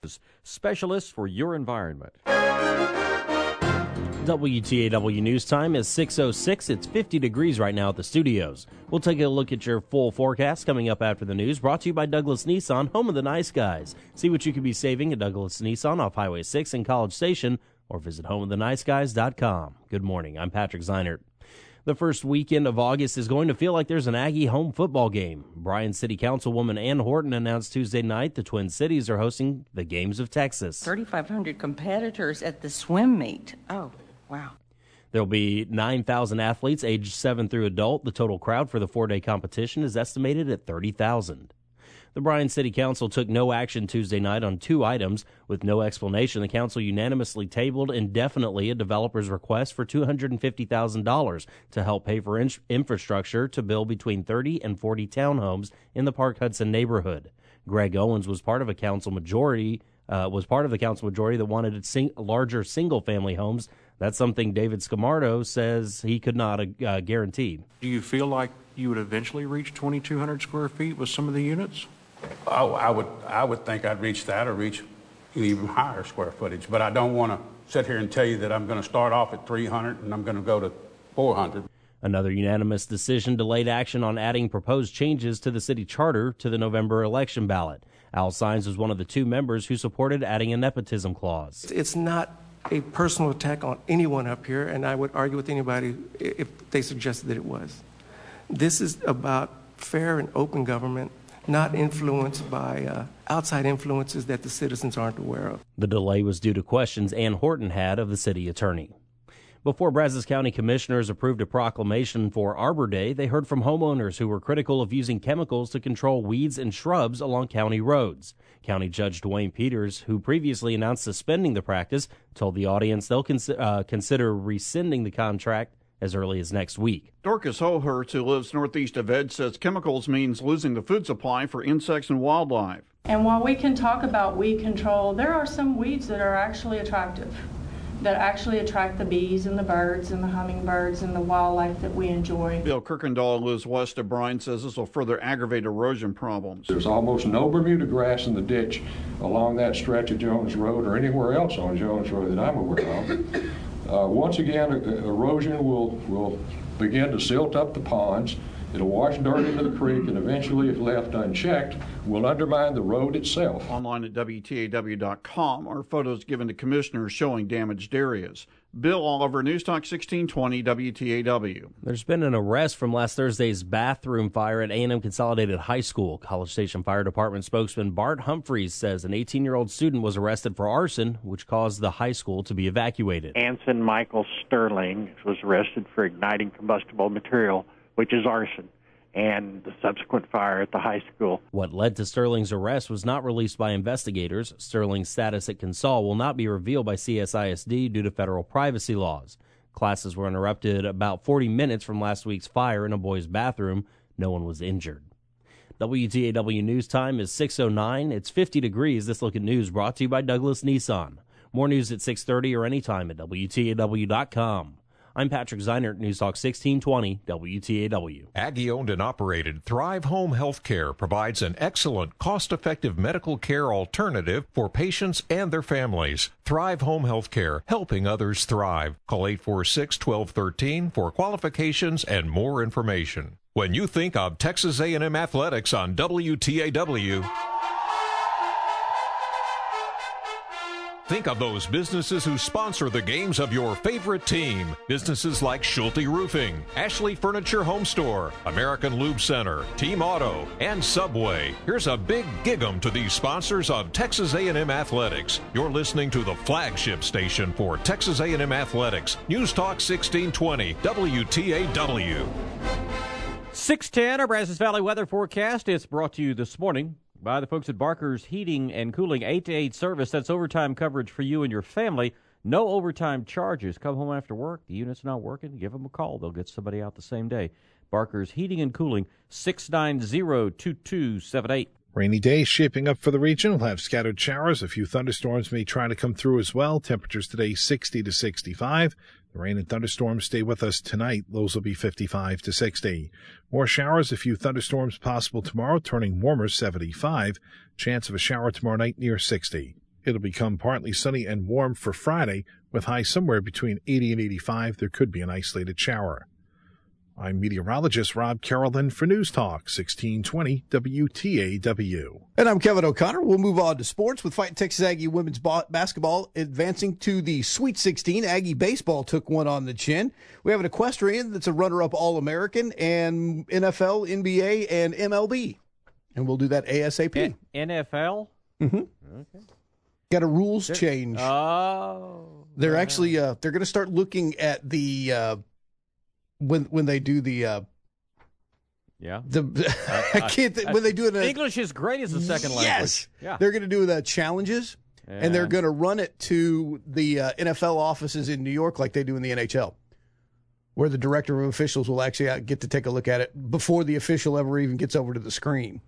Services, specialists for your environment. WTAW News Time is 6:06. It's 50 degrees right now at the studios. We'll take a look at your full forecast coming up after the news, brought to you by Douglas Nissan, home of the nice guys. See what you could be saving at Douglas Nissan off Highway 6 in College Station, or visit homeoftheniceguys.com. Good morning. I'm Patrick Zeinert. The first weekend of August is going to feel like there's an Aggie home football game. Bryan City Councilwoman Ann Horton announced Tuesday night the Twin Cities are hosting the Games of Texas. 3,500 competitors at the swim meet. Oh, wow. There'll be 9,000 athletes aged 7 through adult. The total crowd for the 4-day competition is estimated at 30,000. The Bryan City Council took no action Tuesday night on 2 items. With no explanation, the council unanimously tabled indefinitely a developer's request for $250,000 to help pay for infrastructure to build between 30 and 40 townhomes in the Park Hudson neighborhood. Greg Owens was part of the council majority that wanted larger single-family homes. That's something David Scamardo says he could not guarantee. Do you feel like you would eventually reach 2,200 square feet with some of the units? Oh, I would think I'd reach that or reach even higher square footage. But I don't want to sit here and tell you that I'm going to start off at 300 and I'm going to go to 400. Another unanimous decision delayed action on adding proposed changes to the city charter to the November election ballot. Al Sines was one of the 2 members who supported adding a nepotism clause. It's not a personal attack on anyone up here, and I would argue with anybody if they suggested that it was. This is about fair and open government, not influenced by outside influences that the citizens aren't aware of. The delay was due to questions Ann Horton had of the city attorney. Before Brazos County commissioners approved a proclamation for Arbor Day, they heard from homeowners who were critical of using chemicals to control weeds and shrubs along county roads. County Judge Dwayne Peters, who previously announced suspending the practice, told the audience they'll consider rescinding the contract as early as next week. Dorcas Hohurst, who lives northeast of Ed, says chemicals means losing the food supply for insects and wildlife. And while we can talk about weed control, there are some weeds that are actually attractive, that actually attract the bees and the birds and the hummingbirds and the wildlife that we enjoy. Bill Kirkendall, who lives west of Bryan, says this will further aggravate erosion problems. There's almost no Bermuda grass in the ditch along that stretch of Jones Road or anywhere else on Jones Road that I'm aware of. Once again, erosion will begin to silt up the ponds. It'll wash dirt into the creek, and eventually, if left unchecked, will undermine the road itself. Online at WTAW.com are photos given to commissioners showing damaged areas. Bill Oliver, News Talk 1620 WTAW. There's been an arrest from last Thursday's bathroom fire at A&M Consolidated High School. College Station Fire Department spokesman Bart Humphreys says an 18-year-old student was arrested for arson, which caused the high school to be evacuated. Anson Michael Sterling was arrested for igniting combustible material, which is arson, and the subsequent fire at the high school. What led to Sterling's arrest was not released by investigators. Sterling's status at Consol will not be revealed by CSISD due to federal privacy laws. Classes were interrupted about 40 minutes from last week's fire in a boys' bathroom. No one was injured. WTAW News Time is 6:09. It's 50 degrees. This Look at News brought to you by Douglas Nissan. More news at 6:30 or anytime at WTAW.com. I'm Patrick Zeinert, News Talk 1620 WTAW. Aggie-owned and operated Thrive Home Healthcare provides an excellent, cost-effective medical care alternative for patients and their families. Thrive Home Healthcare, helping others thrive. Call 846-1213 for qualifications and more information. When you think of Texas A&M Athletics on WTAW, think of those businesses who sponsor the games of your favorite team. Businesses like Schulte Roofing, Ashley Furniture Home Store, American Lube Center, Team Auto, and Subway. Here's a big gig-em to these sponsors of Texas A&M Athletics. You're listening to the flagship station for Texas A&M Athletics. News Talk 1620 WTAW. 6:10, our Brazos Valley weather forecast. It's brought to you this morning by the folks at Barker's Heating and Cooling, 8 to 8 service. That's overtime coverage for you and your family. No overtime charges. Come home after work, the unit's not working, give them a call. They'll get somebody out the same day. Barker's Heating and Cooling, 690-2278. Rainy day shaping up for the region. We'll have scattered showers. A few thunderstorms may try to come through as well. Temperatures today 60 to 65. The rain and thunderstorms stay with us tonight. Lows will be 55 to 60. More showers, a few thunderstorms possible tomorrow, turning warmer 75. Chance of a shower tomorrow night near 60. It'll become partly sunny and warm for Friday, with highs somewhere between 80 and 85. There could be an isolated shower. I'm meteorologist Rob Carrollton for News Talk 1620 WTAW. And I'm Kevin O'Connor. We'll move on to sports with Fighting Texas Aggie women's basketball advancing to the Sweet 16. Aggie baseball took one on the chin. We have an equestrian that's a runner-up All-American, and NFL, NBA, and MLB. And we'll do that ASAP. NFL? Mm-hmm. Okay. Got a rules change. Oh. They're actually they're going to start looking at the when they do the I can't when they do it. English is great as a second language. Yes. Yeah. They're going to do the challenges, and they're going to run it to the NFL offices in New York like they do in the NHL, where the director of officials will actually get to take a look at it before the official ever even gets over to the screen.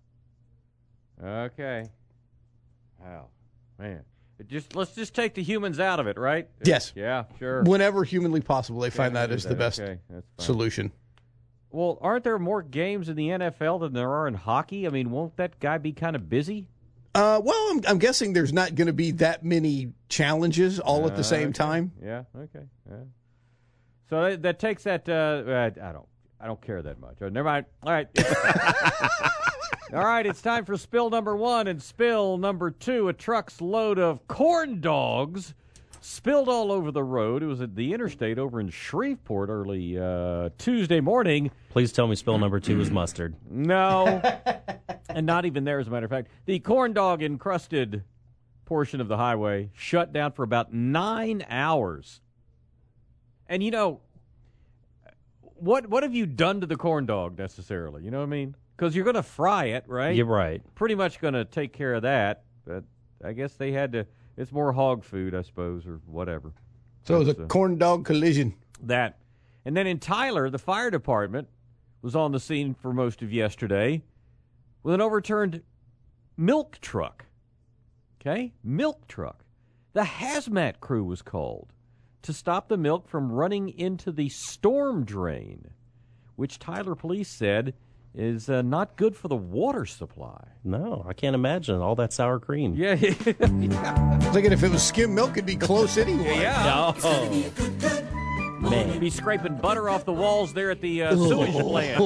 Okay. Wow. Man. Let's just take the humans out of it, right? Yes. Yeah, sure. Whenever humanly possible, they find that is the best solution. Well, aren't there more games in the NFL than there are in hockey? I mean, won't that guy be kind of busy? Well, I'm guessing there's not going to be that many challenges all at the same time. Yeah. Okay. Yeah. So that takes that. I don't care that much. Never mind. All right. All right, it's time for spill number 1 and spill number 2. A truck's load of corn dogs spilled all over the road. It was at the interstate over in Shreveport early Tuesday morning. Please tell me spill number 2 was mustard. No, and not even there, as a matter of fact. The corn dog-encrusted portion of the highway shut down for about 9 hours. And, you know, what have you done to the corn dog, necessarily? You know what I mean? Because you're going to fry it, right? You're right. Pretty much going to take care of that. But I guess they had to. It's more hog food, I suppose, or whatever. So it was a corn dog collision. That. And then in Tyler, the fire department was on the scene for most of yesterday with an overturned milk truck. Okay? Milk truck. The hazmat crew was called to stop the milk from running into the storm drain, which Tyler police said is not good for the water supply. No, I can't imagine all that sour cream. Yeah. Thinking if it was skim milk, it'd be close anyway. Yeah. Oh. Man. You'd be scraping butter off the walls there at the sewage plant.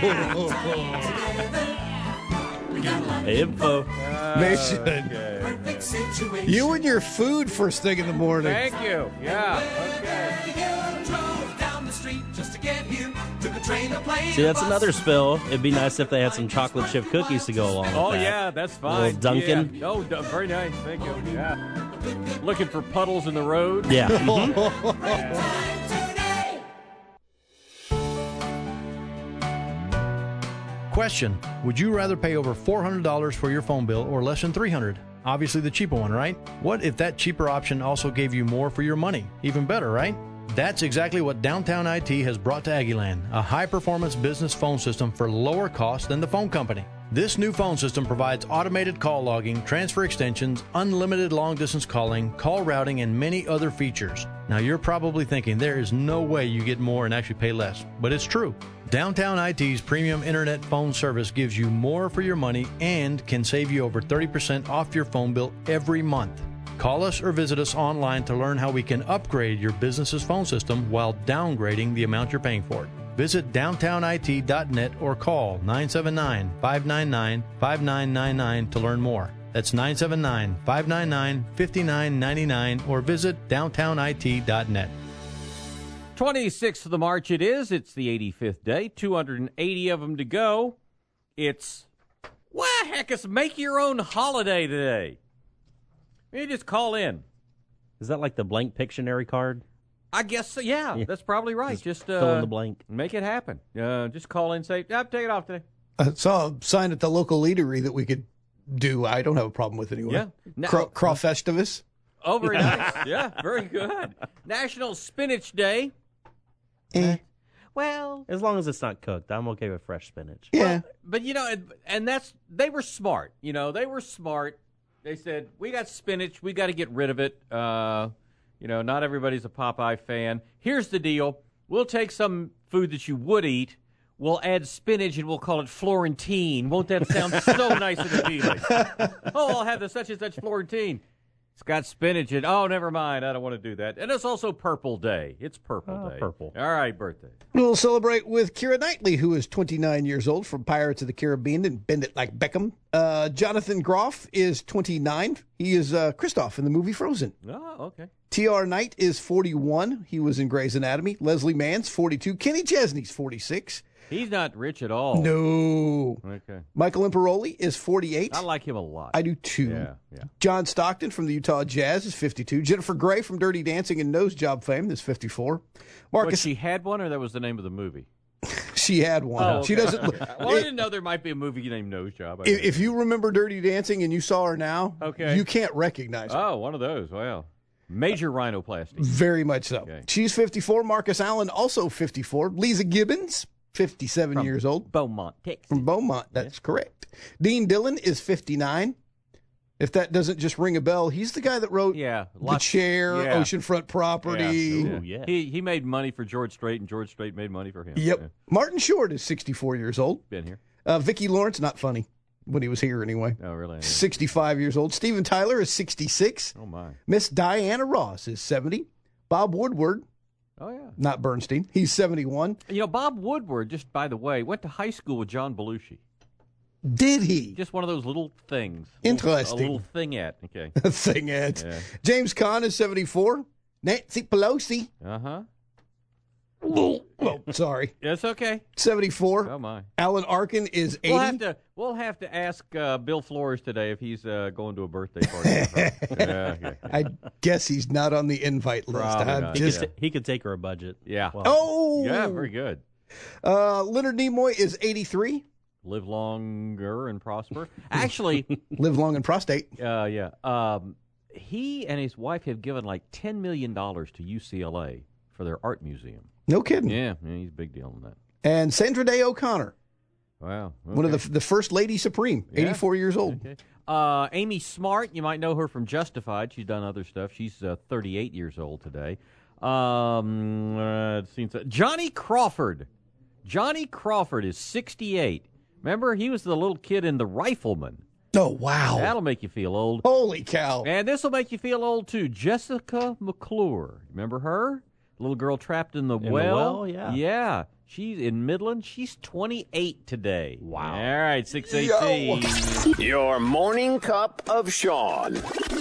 Info. You and your food first thing in the morning. Thank you. Yeah. Okay. See, that's another spill. It'd be nice if they had some chocolate chip cookies to go along with that. Oh, yeah, that's fine. A little Dunkin'. Yeah. Oh, very nice. Thank you. Yeah. Looking for puddles in the road. Yeah. Question: would you rather pay over $400 for your phone bill or less than $300? Obviously the cheaper one, right? What if that cheaper option also gave you more for your money? Even better, right? That's exactly what Downtown IT has brought to Aggieland, a high-performance business phone system for lower cost than the phone company. This new phone system provides automated call logging, transfer extensions, unlimited long-distance calling, call routing, and many other features. Now you're probably thinking there is no way you get more and actually pay less, but it's true. Downtown IT's premium internet phone service gives you more for your money and can save you over 30% off your phone bill every month. Call us or visit us online to learn how we can upgrade your business's phone system while downgrading the amount you're paying for it. Visit downtownit.net or call 979-599-5999 to learn more. That's 979-599-5999 or visit downtownit.net. 26th of the March it is. It's the 85th day. 280 of them to go. It's, it's make your own holiday today. You just call in. Is that like the blank Pictionary card? I guess so. Yeah, that's probably right. Just fill in the blank. Make it happen. Just call in and say, take it off today. I saw a sign at the local eatery that we could do. I don't have a problem with anyway. Yeah. Crawfestivus. Oh, very nice. Yeah, very good. National Spinach Day. Well, as long as it's not cooked, I'm okay with fresh spinach. Yeah. Well, but, and they were smart. They were smart. They said, we got spinach. We got to get rid of it. Not everybody's a Popeye fan. Here's the deal. We'll take some food that you would eat. We'll add spinach, and we'll call it Florentine. Won't that sound so nice and appealing? Oh, I'll have the such and such Florentine. It's got spinach in. Oh, never mind. I don't want to do that. And it's also Purple Day. It's Purple Day. Purple. All right, birthday. We'll celebrate with Keira Knightley, who is 29 years old, from Pirates of the Caribbean and Bend It Like Beckham. Jonathan Groff is 29. He is Kristoff in the movie Frozen. Oh, okay. T.R. Knight is 41. He was in Grey's Anatomy. Leslie Mann's 42. Kenny Chesney's 46. He's not rich at all. No. Okay. Michael Imperoli is 48. I like him a lot. I do too. Yeah. John Stockton from the Utah Jazz is 52. Jennifer Grey from Dirty Dancing and Nose Job fame is 54. Marcus, she had one, or that was the name of the movie? She had one. Oh, okay. She doesn't. Well, I didn't know there might be a movie named Nose Job. If you remember Dirty Dancing and you saw her now, okay, you can't recognize her. Oh, one of those. Wow. Major rhinoplasty. Very much so. Okay. She's 54. Marcus Allen, also 54. Lisa Gibbons, 57 years old. Beaumont, Texas. From Beaumont, that's correct. Dean Dillon is 59. If that doesn't just ring a bell, he's the guy that wrote The Chair, Oceanfront Property. Yeah. He made money for George Strait, and George Strait made money for him. Yep. Yeah. Martin Short is 64 years old. Been here. Vicki Lawrence, not funny when he was here anyway. Oh, really? 65 years old. Steven Tyler is 66. Oh, my. Miss Diana Ross is 70. Bob Woodward. Oh, yeah. Not Bernstein. He's 71. You know, Bob Woodward, just by the way, went to high school with John Belushi. Did he? Just one of those little things. Interesting. A little thingette. Okay. A thingette. Yeah. James Caan is 74. Nancy Pelosi. Uh-huh. Well, sorry. That's okay. 74. Oh, my. Alan Arkin is 80. We'll have to ask Bill Flores today if he's going to a birthday party. Okay. I guess he's not on the invite list. He could take her a budget. Yeah. Well, Oh! Yeah, very good. Leonard Nimoy is 83. Live longer and prosper. Actually. Live long and prostate. Yeah. He and his wife have given like $10 million to UCLA for their art museum. No kidding. Yeah, he's a big deal on that. And Sandra Day O'Connor. Wow. Okay. One of the First Lady Supreme, 84 years old. Okay. Amy Smart, you might know her from Justified. She's done other stuff. She's 38 years old today. Johnny Crawford. Johnny Crawford is 68. Remember, he was the little kid in The Rifleman. Oh, wow. That'll make you feel old. Holy cow. And this will make you feel old, too. Jessica McClure. Remember her? Little girl trapped in the well. Yeah. Yeah. She's in Midland. She's 28 today. Wow. All right, 6:18. Your morning cup of Sean.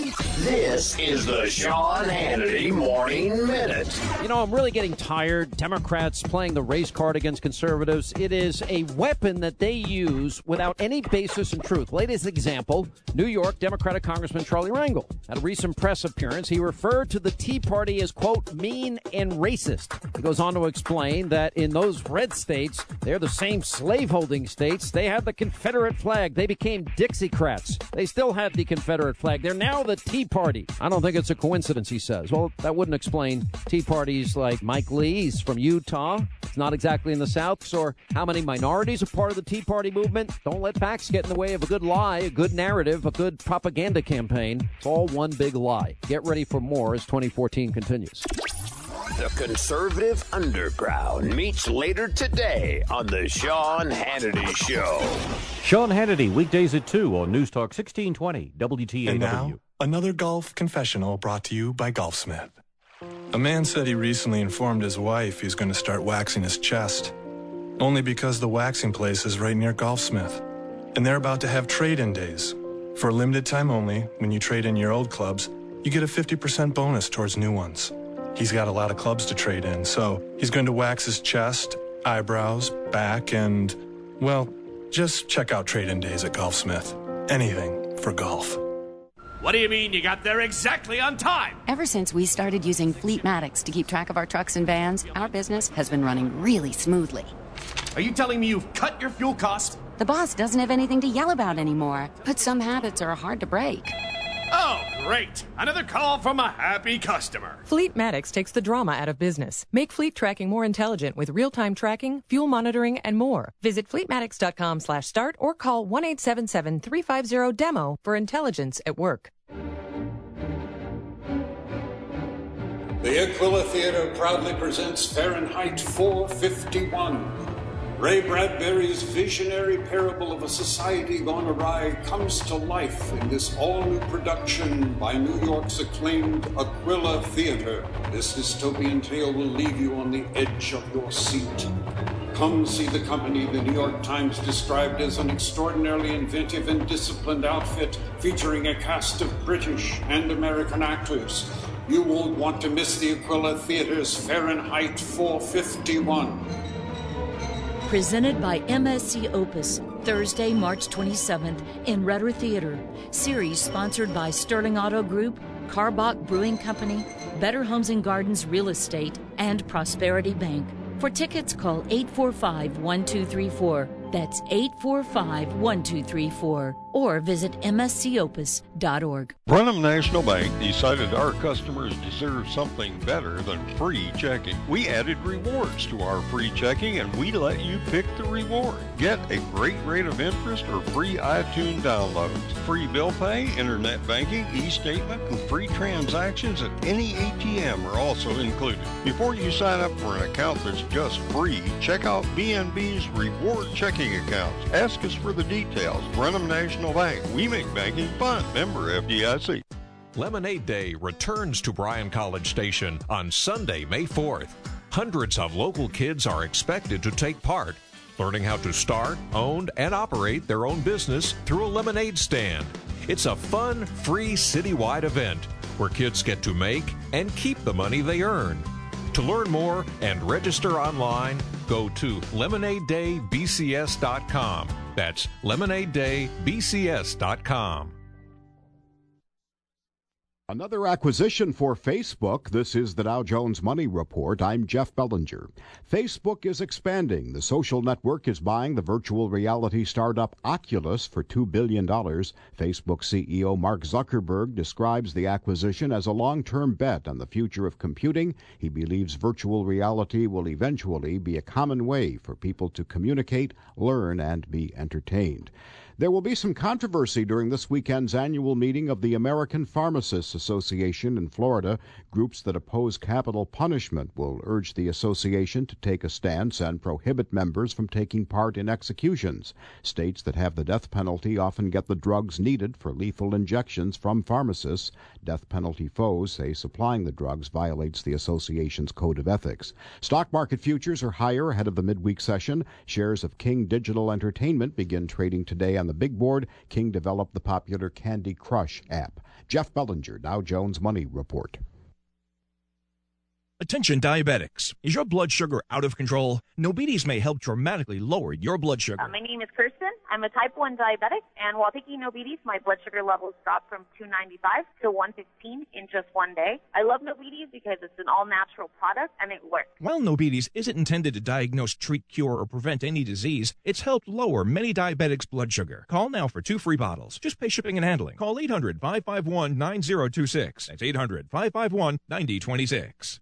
This is the Sean Hannity Morning Minute. You know, I'm really getting tired. Democrats playing the race card against conservatives. It is a weapon that they use without any basis in truth. Latest example, New York Democratic Congressman Charlie Rangel. At a recent press appearance, he referred to the Tea Party as, quote, mean and racist. He goes on to explain that in those red states, they're the same slaveholding states. They had the Confederate flag. They became Dixiecrats. They still have the Confederate flag. They're now the Tea Party. I don't think it's a coincidence, he says. Well, that wouldn't explain Tea Parties like Mike Lee. He's from Utah. It's not exactly in the South. Or how many minorities are part of the Tea Party movement. Don't let facts get in the way of a good lie, a good narrative, a good propaganda campaign. It's all one big lie. Get ready for more as 2014 continues. The conservative underground meets later today on the Sean Hannity Show. Sean Hannity, weekdays at 2 on News Talk 1620 WTAW. And now, another golf confessional brought to you by Golfsmith. A man said he recently informed his wife he's going to start waxing his chest, only because the waxing place is right near Golfsmith, and they're about to have trade-in days. For a limited time only, when you trade in your old clubs, you get a 50% bonus towards new ones. He's got a lot of clubs to trade in, so he's going to wax his chest, eyebrows, back, and, well, just check out trade-in days at Golfsmith. Anything for golf. What do you mean you got there exactly on time? Ever since we started using Fleetmatics to keep track of our trucks and vans, our business has been running really smoothly. Are you telling me you've cut your fuel cost? The boss doesn't have anything to yell about anymore, but some habits are hard to break. Oh, great. Another call from a happy customer. Fleetmatics takes the drama out of business. Make fleet tracking more intelligent with real-time tracking, fuel monitoring, and more. Visit fleetmatics.com/start or call 1-877-350-DEMO for intelligence at work. The Aquila Theater proudly presents Fahrenheit 451. Ray Bradbury's visionary parable of a society gone awry comes to life in this all-new production by New York's acclaimed Aquila Theater. This dystopian tale will leave you on the edge of your seat. Come see the company the New York Times described as an extraordinarily inventive and disciplined outfit featuring a cast of British and American actors. You won't want to miss the Aquila Theater's Fahrenheit 451. Presented by MSC Opus, Thursday, March 27th in Rutter Theater. Series sponsored by Sterling Auto Group, Carbach Brewing Company, Better Homes and Gardens Real Estate, and Prosperity Bank. For tickets, call 845-1234. That's 845-1234. Or visit mscopus.org. Brenham National Bank decided our customers deserve something better than free checking. We added rewards to our free checking, and we let you pick the reward. Get a great rate of interest or free iTunes downloads. Free bill pay, internet banking, e-statement, and free transactions at any ATM are also included. Before you sign up for an account that's just free, check out BNB's reward checking accounts. Ask us for the details. Brenham National Bank. We make banking fun. Member FDIC. Lemonade Day returns to Bryan College Station on Sunday, May 4th. Hundreds of local kids are expected to take part, learning how to start, own, and operate their own business through a lemonade stand. It's a fun, free citywide event where kids get to make and keep the money they earn. To learn more and register online, go to lemonadedaybcs.com. That's lemonadedaybcs.com. Another acquisition for Facebook. This is the Dow Jones Money Report. I'm Jeff Bellinger. Facebook is expanding. The social network is buying the virtual reality startup Oculus for $2 billion. Facebook CEO Mark Zuckerberg describes the acquisition as a long-term bet on the future of computing. He believes virtual reality will eventually be a common way for people to communicate, learn, and be entertained. There will be some controversy during this weekend's annual meeting of the American Pharmacists Association in Florida. Groups that oppose capital punishment will urge the association to take a stance and prohibit members from taking part in executions. States that have the death penalty often get the drugs needed for lethal injections from pharmacists. Death penalty foes say supplying the drugs violates the association's code of ethics. Stock market futures are higher ahead of the midweek session. Shares of King Digital Entertainment begin trading today on the big board. King developed the popular Candy Crush app. Jeff Bellinger, Dow Jones Money Report. Attention diabetics. Is your blood sugar out of control? Nobides may help dramatically lower your blood sugar. My name is Kirsten. I'm a type 1 diabetic, and while taking Nobides, my blood sugar levels dropped from 295 to 115 in just one day. I love Nobides because it's an all-natural product, and it works. While Nobides isn't intended to diagnose, treat, cure, or prevent any disease, it's helped lower many diabetics' blood sugar. Call now for 2 free bottles. Just pay shipping and handling. Call 800-551-9026. That's 800-551-9026.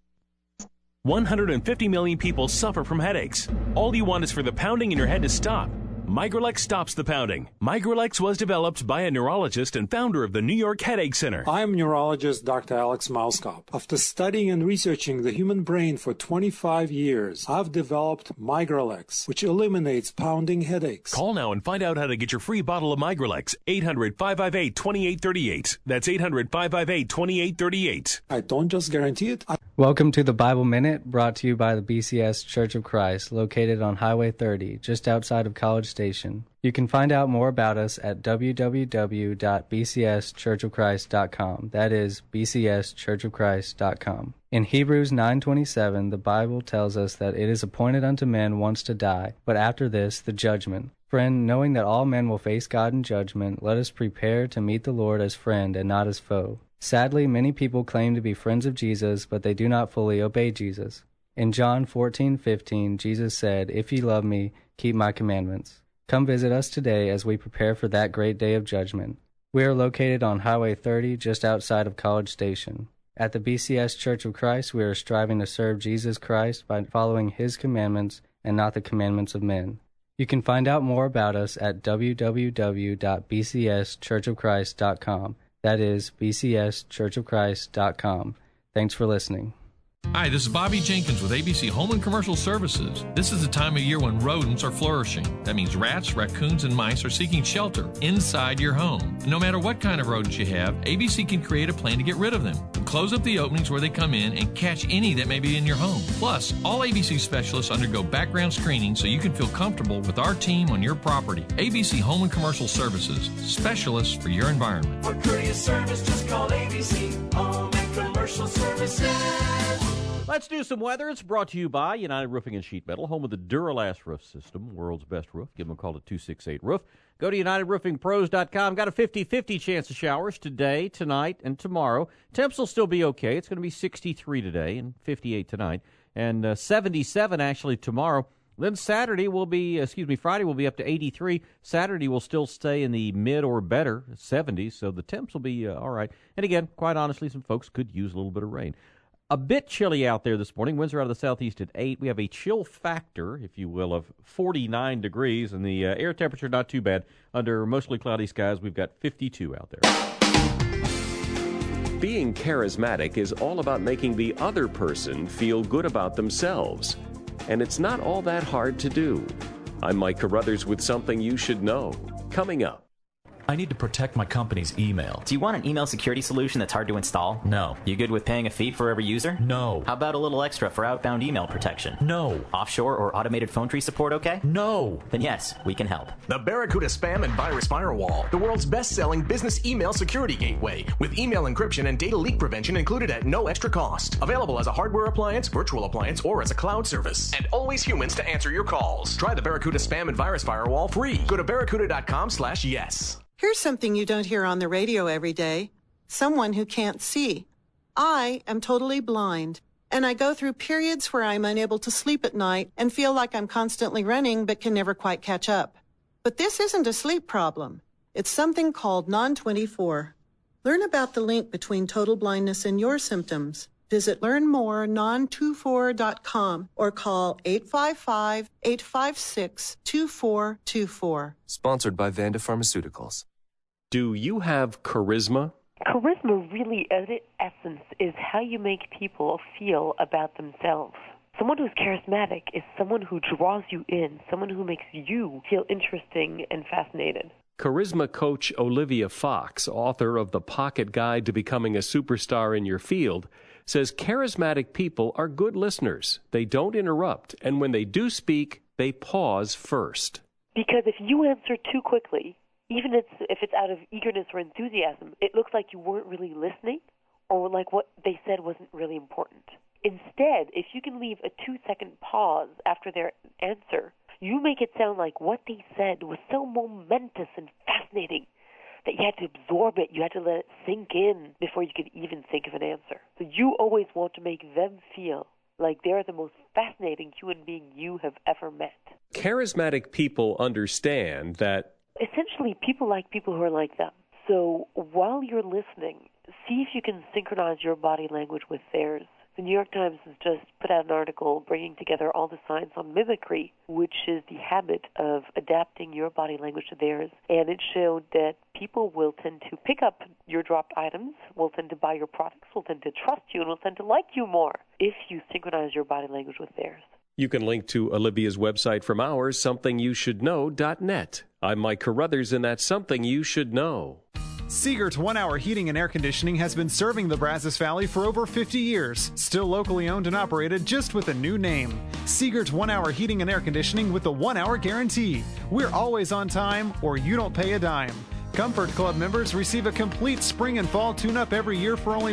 150 million people suffer from headaches. All you want is for the pounding in your head to stop. Migralex stops the pounding. Migralex was developed by a neurologist and founder of the New York Headache Center. I'm neurologist Dr. Alex Mauskop. After studying and researching the human brain for 25 years, I've developed Migralex, which eliminates pounding headaches. Call now and find out how to get your free bottle of Migralex. 800-558-2838. That's 800-558-2838. I don't just guarantee it. Welcome to the Bible Minute, brought to you by the BCS Church of Christ, located on Highway 30, just outside of College Station. You can find out more about us at www.bcschurchofchrist.com. That is bcschurchofchrist.com. In Hebrews 9:27, the Bible tells us that it is appointed unto men once to die, but after this, the judgment. Friend, knowing that all men will face God in judgment, let us prepare to meet the Lord as friend and not as foe. Sadly, many people claim to be friends of Jesus, but they do not fully obey Jesus. In John 14:15, Jesus said, "If ye love me, keep my commandments." Come visit us today as we prepare for that great day of judgment. We are located on Highway 30, just outside of College Station. At the BCS Church of Christ, we are striving to serve Jesus Christ by following His commandments and not the commandments of men. You can find out more about us at www.bcschurchofchrist.com. That is bcschurchofchrist.com. Thanks for listening. Hi, this is Bobby Jenkins with ABC Home and Commercial Services. This is the time of year when rodents are flourishing. That means rats, raccoons, and mice are seeking shelter inside your home. No matter what kind of rodents you have, ABC can create a plan to get rid of them. Close up the openings where they come in and catch any that may be in your home. Plus, all ABC specialists undergo background screening so you can feel comfortable with our team on your property. ABC Home and Commercial Services, specialists for your environment. For courteous service, just call ABC Home and Commercial Services. Let's do some weather. It's brought to you by United Roofing and Sheet Metal, home of the Duralast roof system, world's best roof. Give them a call at 268-ROOF. Go to UnitedRoofingPros.com. Got a 50-50 chance of showers today, tonight, and tomorrow. Temps will still be okay. It's going to be 63 today and 58 tonight, and 77 actually tomorrow. Then Friday will be up to 83. Saturday will still stay in the mid or better 70s, so the temps will be all right. And again, quite honestly, some folks could use a little bit of rain. A bit chilly out there this morning. Winds are out of the southeast at 8. We have a chill factor, if you will, of 49 degrees, and the air temperature not too bad. Under mostly cloudy skies, we've got 52 out there. Being charismatic is all about making the other person feel good about themselves. And it's not all that hard to do. I'm Mike Carruthers with something you should know. Coming up. I need to protect my company's email. Do you want an email security solution that's hard to install? No. You good with paying a fee for every user? No. How about a little extra for outbound email protection? No. Offshore or automated phone tree support okay? No. Then yes, we can help. The Barracuda Spam and Virus Firewall, the world's best-selling business email security gateway, with email encryption and data leak prevention included at no extra cost. Available as a hardware appliance, virtual appliance, or as a cloud service. And always humans to answer your calls. Try the Barracuda Spam and Virus Firewall free. Go to barracuda.com/yes. Here's something you don't hear on the radio every day. Someone who can't see. I am totally blind, and I go through periods where I'm unable to sleep at night and feel like I'm constantly running but can never quite catch up. But this isn't a sleep problem. It's something called Non-24. Learn about the link between total blindness and your symptoms. Visit learnmorenon24.com or call 855-856-2424. Sponsored by Vanda Pharmaceuticals. Do you have charisma? Charisma really, at its essence, is how you make people feel about themselves. Someone who's charismatic is someone who draws you in, someone who makes you feel interesting and fascinated. Charisma coach Olivia Fox, author of The Pocket Guide to Becoming a Superstar in Your Field, says charismatic people are good listeners. They don't interrupt, and when they do speak, they pause first. Because if you answer too quickly, even if it's out of eagerness or enthusiasm, it looks like you weren't really listening or like what they said wasn't really important. Instead, if you can leave a 2-second pause after their answer, you make it sound like what they said was so momentous and fascinating that you had to absorb it, you had to let it sink in before you could even think of an answer. So you always want to make them feel like they're the most fascinating human being you have ever met. Charismatic people understand that essentially people like people who are like them. So while you're listening, see if you can synchronize your body language with theirs. The New York Times has just put out an article bringing together all the science on mimicry, which is the habit of adapting your body language to theirs. And it showed that people will tend to pick up your dropped items, will tend to buy your products, will tend to trust you, and will tend to like you more if you synchronize your body language with theirs. You can link to Olivia's website from ours, somethingyoushouldknow.net. I'm Mike Carruthers, and that's Something You Should Know. Siegert's 1 Hour Heating and Air Conditioning has been serving the Brazos Valley for over 50 years. Still locally owned and operated, just with a new name. Siegert's 1 Hour Heating and Air Conditioning with the 1 hour guarantee. We're always on time, or you don't pay a dime. Comfort Club members receive a complete spring and fall tune-up every year for only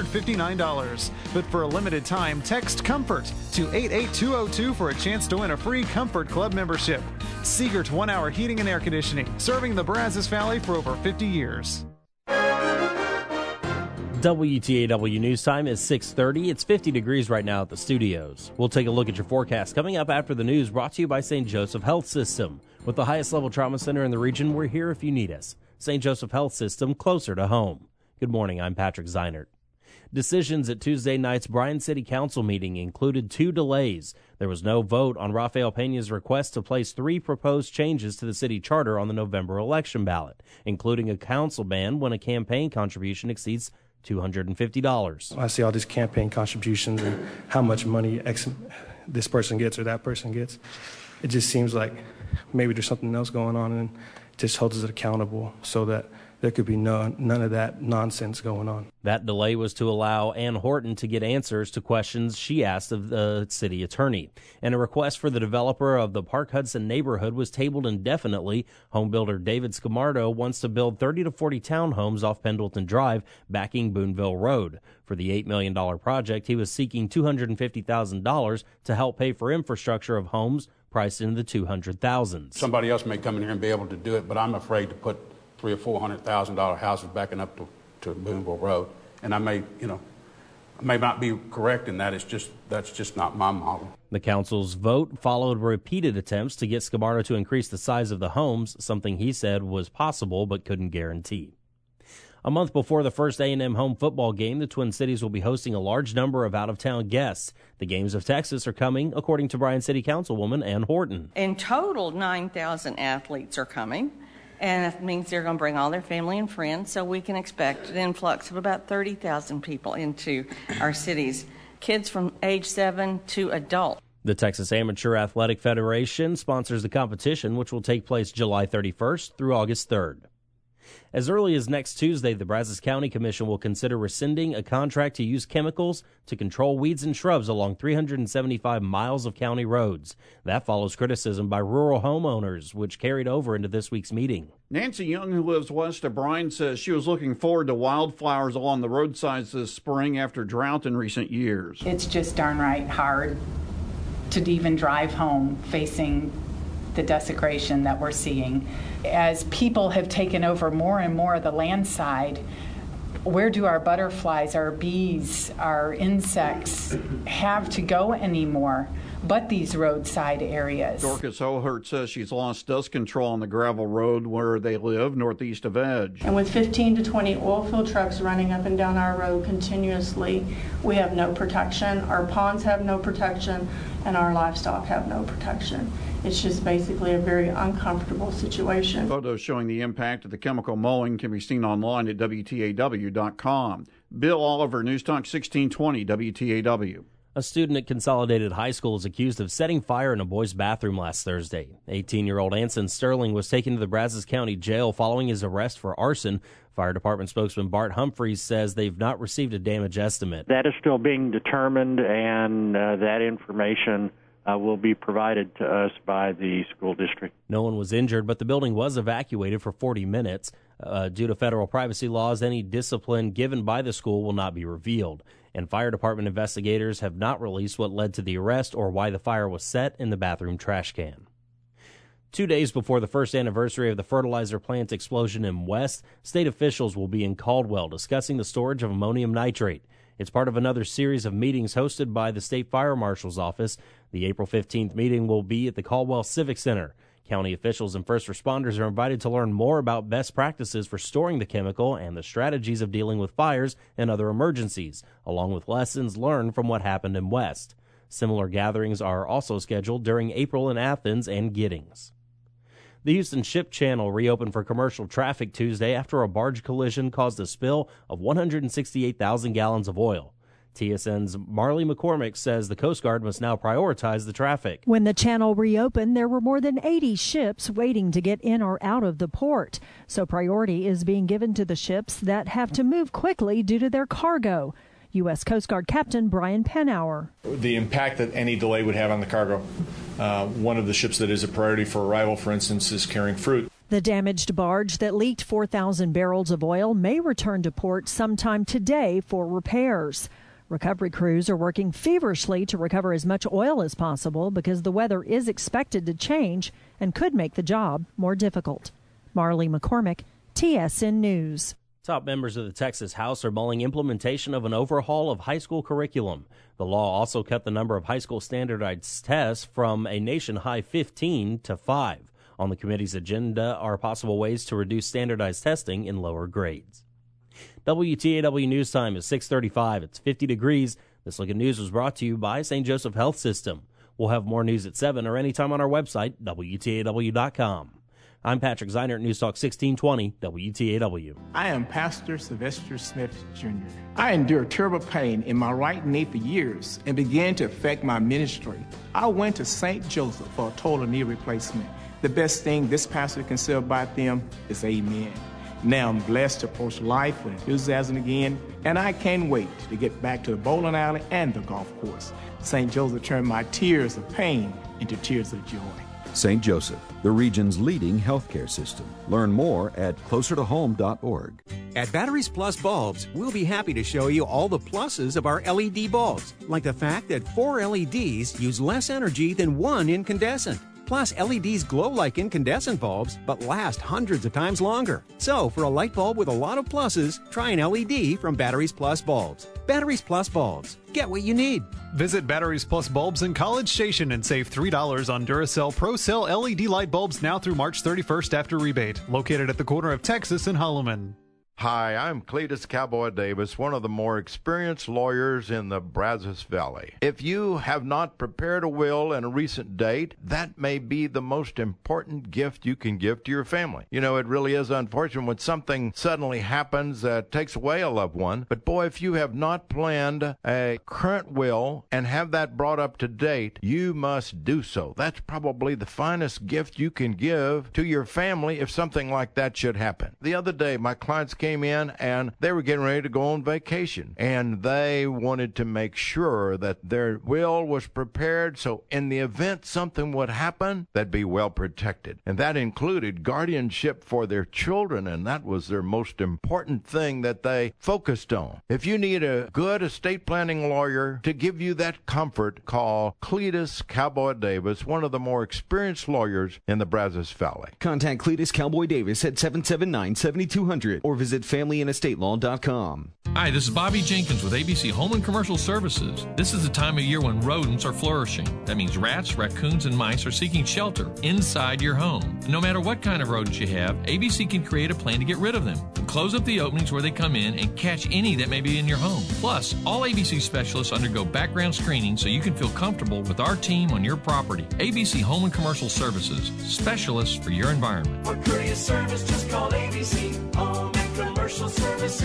$159. But for a limited time, text COMFORT to 88202 for a chance to win a free Comfort Club membership. Siegert 1 Hour Heating and Air Conditioning, serving the Brazos Valley for over 50 years. WTAW News Time is 6:30. It's 50 degrees right now at the studios. We'll take a look at your forecast coming up after the news, brought to you by St. Joseph Health System. With the highest level trauma center in the region, we're here if you need us. St. Joseph Health System, closer to home. Good morning, I'm Patrick Zeinert. Decisions at Tuesday night's Bryan City Council meeting included 2 delays. There was no vote on Rafael Peña's request to place 3 proposed changes to the city charter on the November election ballot, including a council ban when a campaign contribution exceeds $250. I see all these campaign contributions and how much money this person gets or that person gets. It just seems like maybe there's something else going on, and it just holds us accountable so that there could be none of that nonsense going on. That delay was to allow Ann Horton to get answers to questions she asked of the city attorney. And a request for the developer of the Park Hudson neighborhood was tabled indefinitely. Homebuilder David Scamardo wants to build 30 to 40 townhomes off Pendleton Drive, backing Boonville Road. For the $8 million project, he was seeking $250,000 to help pay for infrastructure of homes priced in the $200,000s. Somebody else may come in here and be able to do it, but I'm afraid to put $300,000 or $400,000 houses backing up to Boonville Road, and I may not be correct in that. That's just not my model. The council's vote followed repeated attempts to get Scamardo to increase the size of the homes, something he said was possible but couldn't guarantee. A month before the first A&M home football game, the Twin Cities will be hosting a large number of out-of-town guests. The Games of Texas are coming, according to Bryan City Councilwoman Ann Horton. In total, 9,000 athletes are coming. And that means they're going to bring all their family and friends, so we can expect an influx of about 30,000 people into our cities, kids from age 7 to adult. The Texas Amateur Athletic Federation sponsors the competition, which will take place July 31st through August 3rd. As early as next Tuesday, the Brazos County Commission will consider rescinding a contract to use chemicals to control weeds and shrubs along 375 miles of county roads. That follows criticism by rural homeowners, which carried over into this week's meeting. Nancy Young, who lives west of Bryan, says she was looking forward to wildflowers along the roadsides this spring after drought in recent years. It's just darn right hard to even drive home facing the desecration that we're seeing. As people have taken over more and more of the land side, where do our butterflies, our bees, our insects have to go anymore but these roadside areas? Dorcas O'Hurt says she's lost dust control on the gravel road where they live, northeast of Edge. And with 15 to 20 oil field trucks running up and down our road continuously, we have no protection. Our ponds have no protection, and our livestock have no protection. It's just basically a very uncomfortable situation. Photos showing the impact of the chemical mowing can be seen online at WTAW.com. Bill Oliver, News Talk 1620 WTAW. A student at Consolidated High School is accused of setting fire in a boys' bathroom last Thursday. 18-year-old Anson Sterling was taken to the Brazos County Jail following his arrest for arson. Fire Department spokesman Bart Humphreys says they've not received a damage estimate. That is still being determined, and that information will be provided to us by the school district. No one was injured, but the building was evacuated for 40 minutes. Due to federal privacy laws, any discipline given by the school will not be revealed. And fire department investigators have not released what led to the arrest or why the fire was set in the bathroom trash can. 2 days before the first anniversary of the fertilizer plant explosion in West, state officials will be in Caldwell discussing the storage of ammonium nitrate. It's part of another series of meetings hosted by the State Fire Marshal's Office. The April 15th meeting will be at the Caldwell Civic Center. County officials and first responders are invited to learn more about best practices for storing the chemical and the strategies of dealing with fires and other emergencies, along with lessons learned from what happened in West. Similar gatherings are also scheduled during April in Athens and Giddings. The Houston Ship Channel reopened for commercial traffic Tuesday after a barge collision caused a spill of 168,000 gallons of oil. TSN's Marley McCormick says the Coast Guard must now prioritize the traffic. When the channel reopened, there were more than 80 ships waiting to get in or out of the port. So priority is being given to the ships that have to move quickly due to their cargo. U.S. Coast Guard Captain Brian Penauer. The impact that any delay would have on the cargo. One of the ships that is a priority for arrival, for instance, is carrying fruit. The damaged barge that leaked 4,000 barrels of oil may return to port sometime today for repairs. Recovery crews are working feverishly to recover as much oil as possible because the weather is expected to change and could make the job more difficult. Marley McCormick, TSN News. Top members of the Texas House are mulling implementation of an overhaul of high school curriculum. The law also cut the number of high school standardized tests from a nation-high 15 to 5. On the committee's agenda are possible ways to reduce standardized testing in lower grades. WTAW News Time is 6:35. It's 50 degrees. This Look at News was brought to you by St. Joseph Health System. We'll have more news at 7 or anytime on our website, WTAW.com. I'm Patrick Zeinert, News Talk 1620 WTAW. I am Pastor Sylvester Smith Jr. I endured terrible pain in my right knee for years and began to affect my ministry. I went to St. Joseph for a total knee replacement. The best thing this pastor can say about them is amen. Now I'm blessed to approach life with enthusiasm again, and I can't wait to get back to the bowling alley and the golf course. St. Joseph turned my tears of pain into tears of joy. St. Joseph, the region's leading healthcare system. Learn more at closertohome.org. At Batteries Plus Bulbs, we'll be happy to show you all the pluses of our LED bulbs, like the fact that 4 LEDs use less energy than 1 incandescent. Plus, LEDs glow like incandescent bulbs, but last hundreds of times longer. So, for a light bulb with a lot of pluses, try an LED from Batteries Plus Bulbs. Batteries Plus Bulbs. Get what you need. Visit Batteries Plus Bulbs in College Station and save $3 on Duracell Pro Cell LED light bulbs now through March 31st after rebate. Located at the corner of Texas and Holloman. Hi, I'm Cletus Cowboy Davis, one of the more experienced lawyers in the Brazos Valley. If you have not prepared a will in a recent date, that may be the most important gift you can give to your family. You know, it really is unfortunate when something suddenly happens that takes away a loved one. But boy, if you have not planned a current will and have that brought up to date, you must do so. That's probably the finest gift you can give to your family if something like that should happen. The other day, my clients came in and they were getting ready to go on vacation, and they wanted to make sure that their will was prepared so in the event something would happen, they'd be well protected. And that included guardianship for their children, and that was their most important thing that they focused on. If you need a good estate planning lawyer to give you that comfort, call Cletus Cowboy Davis, one of the more experienced lawyers in the Brazos Valley. Contact Cletus Cowboy Davis at 779-7200 or visit FamilyAndEstateLaw.com. Hi, this is Bobby Jenkins with ABC Home and Commercial Services. This is the time of year when rodents are flourishing. That means rats, raccoons, and mice are seeking shelter inside your home. No matter what kind of rodents you have, ABC can create a plan to get rid of them. Close up the openings where they come in and catch any that may be in your home. Plus, all ABC specialists undergo background screening so you can feel comfortable with our team on your property. ABC Home and Commercial Services, specialists for your environment. For courier service, just call ABC Home and Commercial Services.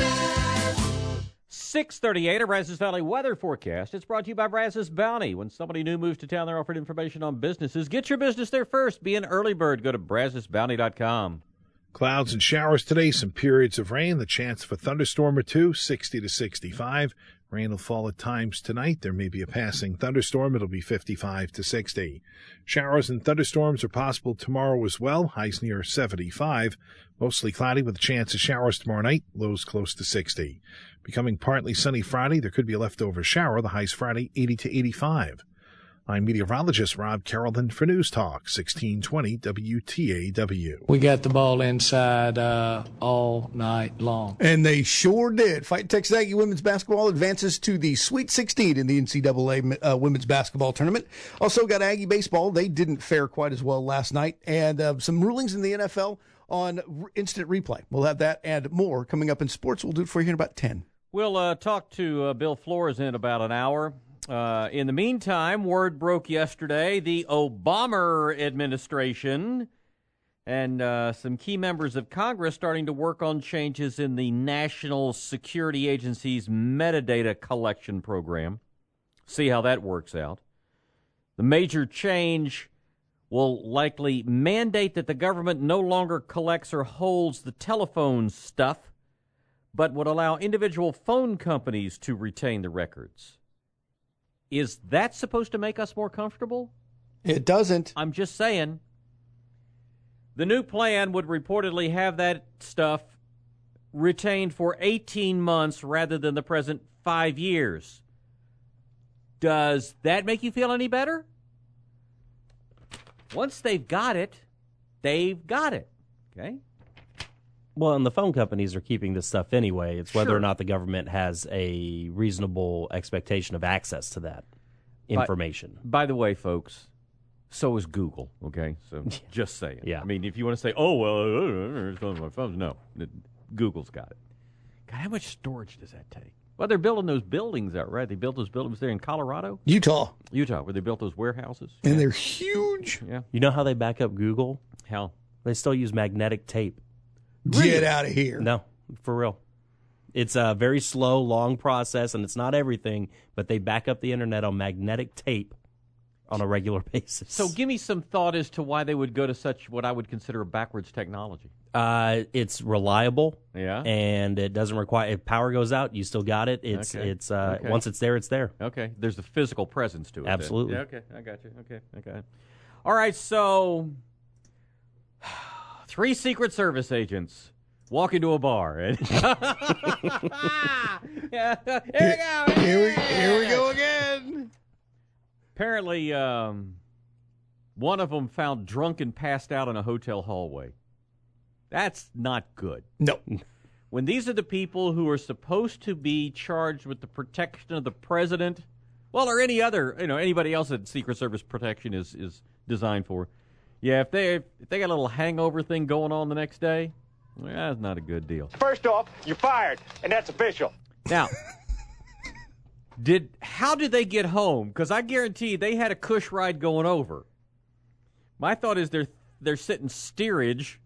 638, a Brazos Valley weather forecast. It's brought to you by Brazos Bounty. When somebody new moves to town, they're offered information on businesses. Get your business there first. Be an early bird. Go to BrazosBounty.com. Clouds and showers today, some periods of rain, the chance of a thunderstorm or two, 60 to 65. Rain will fall at times tonight. There may be a passing thunderstorm. It'll be 55 to 60. Showers and thunderstorms are possible tomorrow as well. Highs near 75. Mostly cloudy with a chance of showers tomorrow night. Lows close to 60. Becoming partly sunny Friday. There could be a leftover shower. The highs Friday 80 to 85. I'm meteorologist Rob Carrollton for News Talk 1620 WTAW. We got the ball inside all night long. And they sure did. Fighting Texas Aggie women's basketball advances to the Sweet 16 in the NCAA women's basketball tournament. Also got Aggie baseball. They didn't fare quite as well last night. And some rulings in the NFL on instant replay. We'll have that and more coming up in sports. We'll do it for you in about 10. We'll talk to Bill Flores in about an hour. In the meantime, word broke yesterday, the Obama administration and some key members of Congress starting to work on changes in the National Security Agency's metadata collection program. See how that works out. The major change will likely mandate that the government no longer collects or holds the telephone stuff, but would allow individual phone companies to retain the records. Is that supposed to make us more comfortable? It doesn't. I'm just saying. The new plan would reportedly have that stuff retained for 18 months rather than the present 5 years. Does that make you feel any better? Once they've got it, they've got it. Okay? Well, and the phone companies are keeping this stuff anyway. It's whether or not the government has a reasonable expectation of access to that information. By the way, folks, so is Google, okay? So just saying. Yeah. I mean, if you want to say, oh, well, it's on my phone. No, Google's got it. God, how much storage does that take? Well, they're building those buildings out, right? They built those buildings there in Colorado? Utah, where they built those warehouses. And they're huge. Yeah. You know how they back up Google? How? They still use magnetic tape. Get out of here. No, for real. It's a very slow, long process, and it's not everything, but they back up the internet on magnetic tape on a regular basis. So give me some thought as to why they would go to such what I would consider a backwards technology. It's reliable, yeah, and it doesn't require. If power goes out, you still got it. It's Okay. Once it's there, it's there. Okay, there's a physical presence to it. Absolutely. Yeah, okay, I got you. Okay. All right, so 3 Secret Service agents walk into a bar. And here we go. Here we go again. Apparently, one of them found drunk and passed out in a hotel hallway. That's not good. No. When these are the people who are supposed to be charged with the protection of the president, well, or any other, anybody else that Secret Service protection is designed for. Yeah, if they got a little hangover thing going on the next day, well, that's not a good deal. First off, you're fired, and that's official. Now, how did they get home? Because I guarantee they had a cush ride going over. My thought is they're sitting steerage.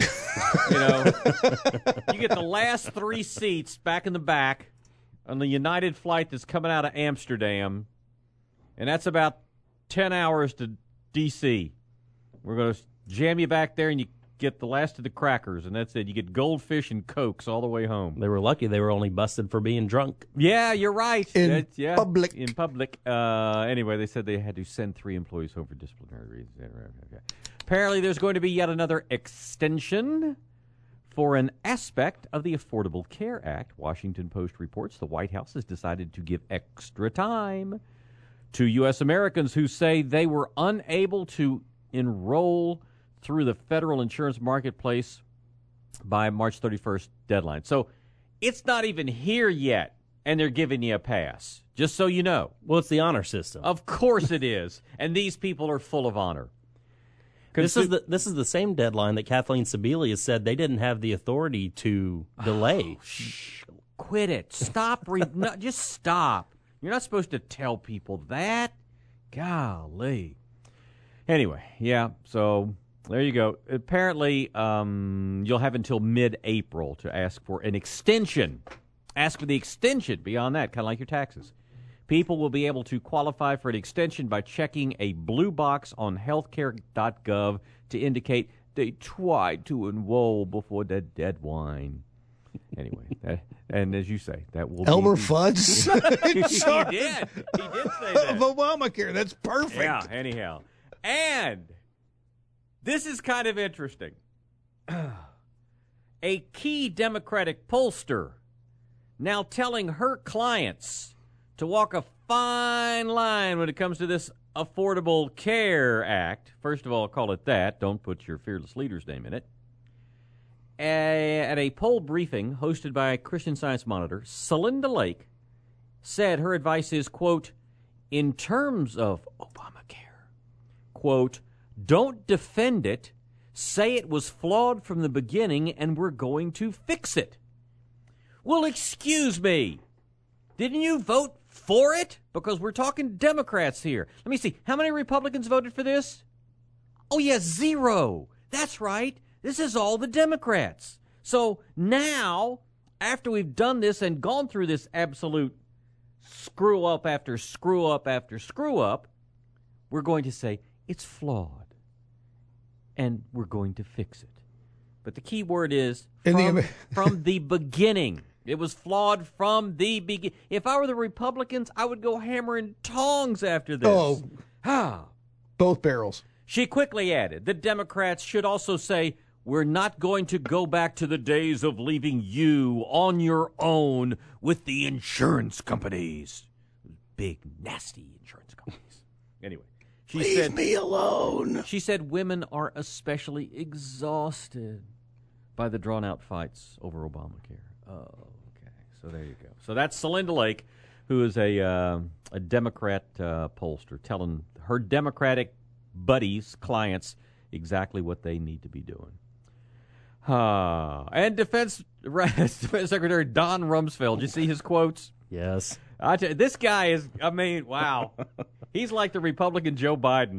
You get the last 3 seats back in the back on the United flight that's coming out of Amsterdam, and that's about 10 hours to D.C. We're going to jam you back there, and you get the last of the crackers, and that's it. You get goldfish and Cokes all the way home. They were lucky they were only busted for being drunk. Yeah, you're right. In public. In public. Anyway, they said they had to send 3 employees home for disciplinary reasons. Okay. Apparently, there's going to be yet another extension for an aspect of the Affordable Care Act. Washington Post reports the White House has decided to give extra time to U.S. Americans who say they were unable to enroll through the federal insurance marketplace by March 31st deadline. So it's not even here yet, and they're giving you a pass, just so you know. Well, it's the honor system. Of course it is, and these people are full of honor. This is the same deadline that Kathleen Sebelius said they didn't have the authority to delay. Quit it. Stop. No, just stop. You're not supposed to tell people that. Golly. Anyway, yeah, so there you go. Apparently, you'll have until mid-April to ask for an extension. Ask for the extension beyond that, kind of like your taxes. People will be able to qualify for an extension by checking a blue box on healthcare.gov to indicate they tried to enroll before the deadline. Anyway, and as you say, that will Elmer be... Fudd's He did say that. of Obamacare. That's perfect. Yeah, anyhow. And this is kind of interesting. A key Democratic pollster now telling her clients to walk a fine line when it comes to this Affordable Care Act. First of all, call it that. Don't put your fearless leader's name in it. At a poll briefing hosted by Christian Science Monitor, Celinda Lake said her advice is, quote, in terms of Obamacare, quote, don't defend it. Say it was flawed from the beginning and we're going to fix it. Well, excuse me. Didn't you vote for it? Because we're talking Democrats here. Let me see. How many Republicans voted for this? Oh, yeah, 0. That's right. This is all the Democrats. So now, after we've done this and gone through this absolute screw up after screw up after screw up, we're going to say it's flawed. And we're going to fix it. But the key word is from the beginning. It was flawed from the beginning. If I were the Republicans, I would go hammer and tongs after this. Both barrels. She quickly added, the Democrats should also say, we're not going to go back to the days of leaving you on your own with the insurance companies. Big, nasty insurance companies. Anyway. Leave me alone. She said women are especially exhausted by the drawn-out fights over Obamacare. Oh, okay. So there you go. So that's Celinda Lake, who is a Democrat pollster, telling her Democratic buddies, clients, exactly what they need to be doing. And Defense Secretary Don Rumsfeld, did you see his quotes? Yes. I tell you, this guy is, I mean, wow. He's like the Republican Joe Biden.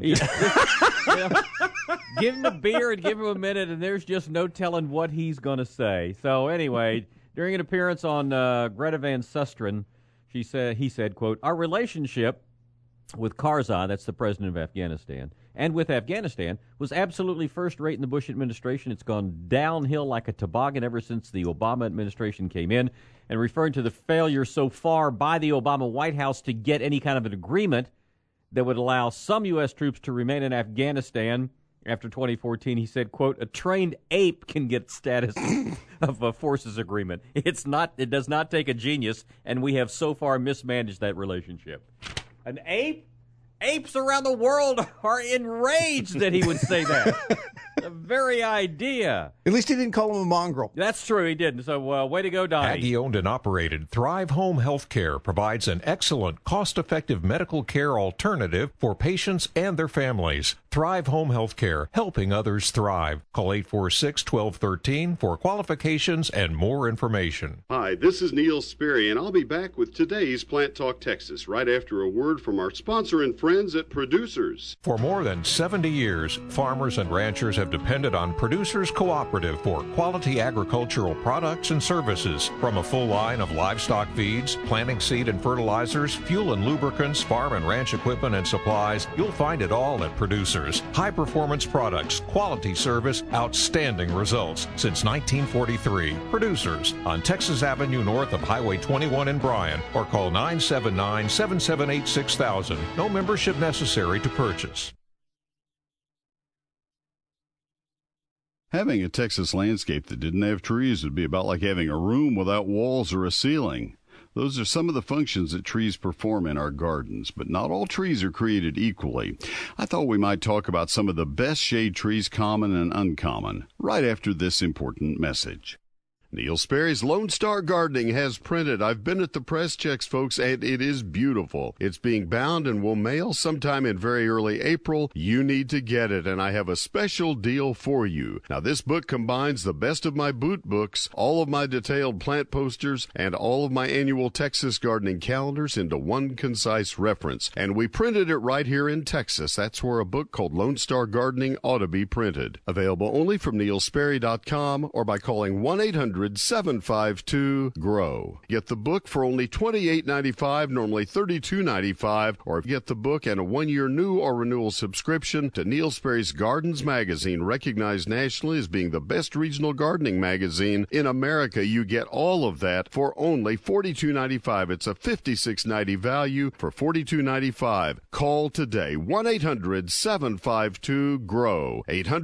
Give him a beer and give him a minute, and there's just no telling what he's going to say. So anyway, during an appearance on Greta Van Susteren, he said, quote, "Our relationship with Karzai," that's the president of Afghanistan, "and with Afghanistan was absolutely first-rate in the Bush administration. It's gone downhill like a toboggan ever since the Obama administration came in." And referring to the failure so far by the Obama White House to get any kind of an agreement that would allow some U.S. troops to remain in Afghanistan after 2014, he said, quote, "A trained ape can get status of a forces agreement. It does not take a genius, and we have so far mismanaged that relationship." An ape? Apes around the world are enraged that he would say that. The very idea. At least he didn't call him a mongrel. That's true, he didn't. So way to go, Donnie. Aggie-owned and operated Thrive Home Healthcare provides an excellent, cost-effective medical care alternative for patients and their families. Thrive Home Healthcare, helping others thrive. Call 846-1213 for qualifications and more information. Hi, this is Neil Sperry, and I'll be back with today's Plant Talk Texas right after a word from our sponsor and friends at Producers. For more than 70 years, farmers and ranchers have depended on Producers Cooperative for quality agricultural products and services. From a full line of livestock feeds, planting seed and fertilizers, fuel and lubricants, farm and ranch equipment and supplies, you'll find it all at Producers. High-performance products, quality service, outstanding results since 1943. Producers on Texas Avenue north of Highway 21 in Bryan, or call 979-778-6000. No membership necessary to purchase. Having a Texas landscape that didn't have trees would be about like having a room without walls or a ceiling. Those are some of the functions that trees perform in our gardens, but not all trees are created equally. I thought we might talk about some of the best shade trees, common and uncommon, right after this important message. Neil Sperry's Lone Star Gardening has printed. I've been at the press checks, folks, and it is beautiful. It's being bound and will mail sometime in very early April. You need to get it, and I have a special deal for you. Now, this book combines the best of my boot books, all of my detailed plant posters, and all of my annual Texas gardening calendars into one concise reference. And we printed it right here in Texas. That's where a book called Lone Star Gardening ought to be printed. Available only from neilsperry.com or by calling 1-800-752-GROW. Get the book for only $28.95, normally $32.95, or get the book and a one-year new or renewal subscription to Neil Sperry's Gardens magazine, recognized nationally as being the best regional gardening magazine in America. You get all of that for only $42.95. It's a $56.90 value for $42.95. Call today, 1-800-752-GROW,